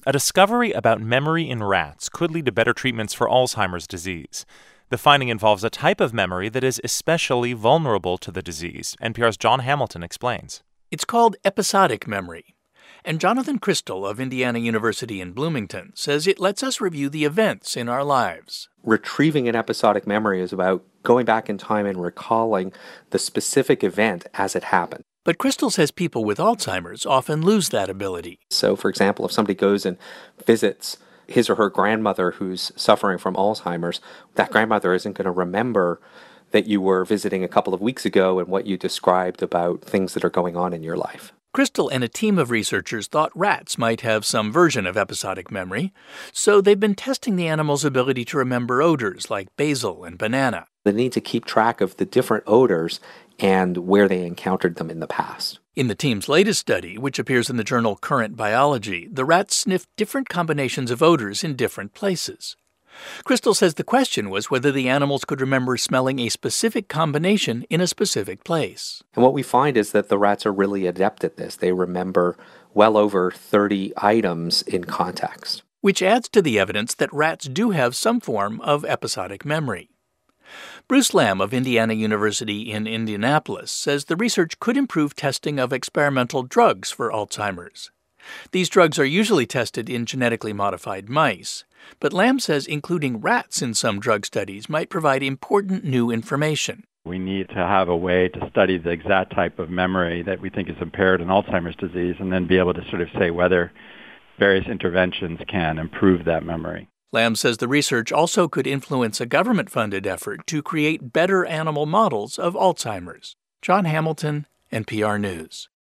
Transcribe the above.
A discovery about memory in rats could lead to better treatments for Alzheimer's disease. The finding involves a type of memory that is especially vulnerable to the disease. NPR's Jon Hamilton explains. It's called episodic memory. And Jonathan Crystal of Indiana University in Bloomington says it lets us review the events in our lives. Retrieving an episodic memory is about going back in time and recalling the specific event as it happened. But Crystal says people with Alzheimer's often lose that ability. So, for example, if somebody goes and visits his or her grandmother who's suffering from Alzheimer's, that grandmother isn't going to remember that you were visiting a couple of weeks ago and what you described about things that are going on in your life. Crystal and a team of researchers thought rats might have some version of episodic memory, so they've been testing the animal's ability to remember odors like basil and banana. They need to keep track of the different odors and where they encountered them in the past. In the team's latest study, which appears in the journal Current Biology, the rats sniffed different combinations of odors in different places. Crystal says the question was whether the animals could remember smelling a specific combination in a specific place. And what we find is that the rats are really adept at this. They remember well over 30 items in context. Which adds to the evidence that rats do have some form of episodic memory. Bruce Lamb of Indiana University in Indianapolis says the research could improve testing of experimental drugs for Alzheimer's. These drugs are usually tested in genetically modified mice, but Lamb says including rats in some drug studies might provide important new information. We need to have a way to study the exact type of memory that we think is impaired in Alzheimer's disease and then be able to sort of say whether various interventions can improve that memory. Lamb says the research also could influence a government-funded effort to create better animal models of Alzheimer's. Jon Hamilton, NPR News.